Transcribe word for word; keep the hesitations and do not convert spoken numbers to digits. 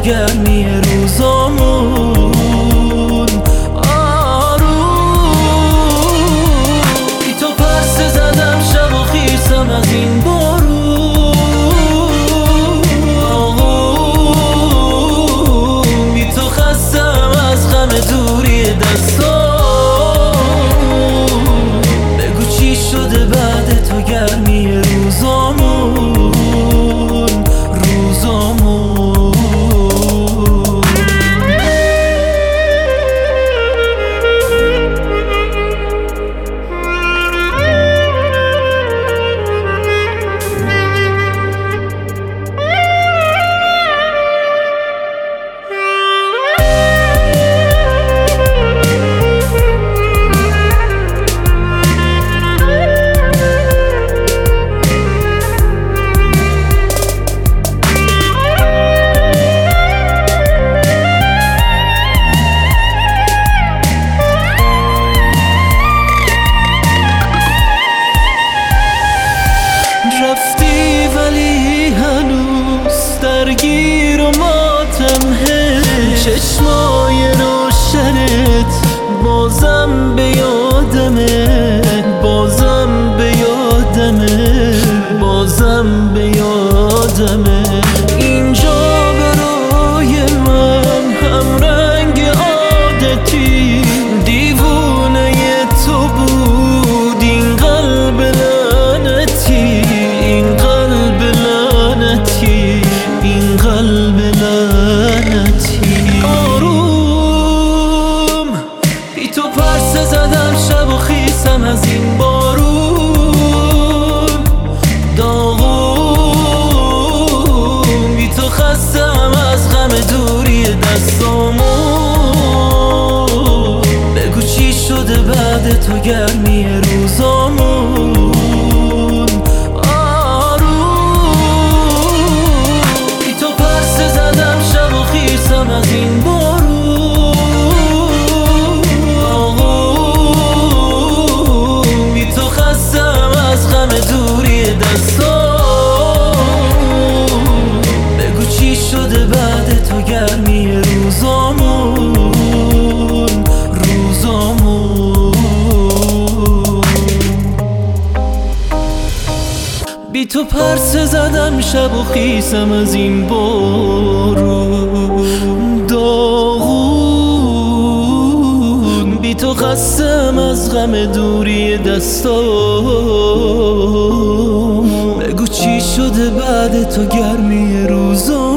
گرمی روزامون آروم. بی تو پرسه زدم شب و خیسم از این بارون آغوم. بی تو خستم از غم دوری دستام. بگو چی شده بعد تو گرمی روزامون روزامون. رفتی ولی هنوز درگیر و ماتمه. چشمای روشنت بازم به یادمه بازم به یادمه بازم به یادمه. اینجا برای من هم رنگ عادتی دیوونه تو بود. این قلب لعنتی این قلب لعنتی این قلب لعنتی. آروم بی تو پرسه زدم شب و خیسم از این بارون داغون. بی تو خستم از غم دوری دستامون. بگو چی شده بعد تو گرمی روزامون از این بارون آغوم. بی تو خستم از غم دوری دستام. بگو چی شده بعد تو گرمی روزامون روزامون. بی تو پرسه زدم شب و خیسم از این بارون داغون. بی تو خستم از غم دوری دستام. بگو چی شده بعد تو گرمی روزا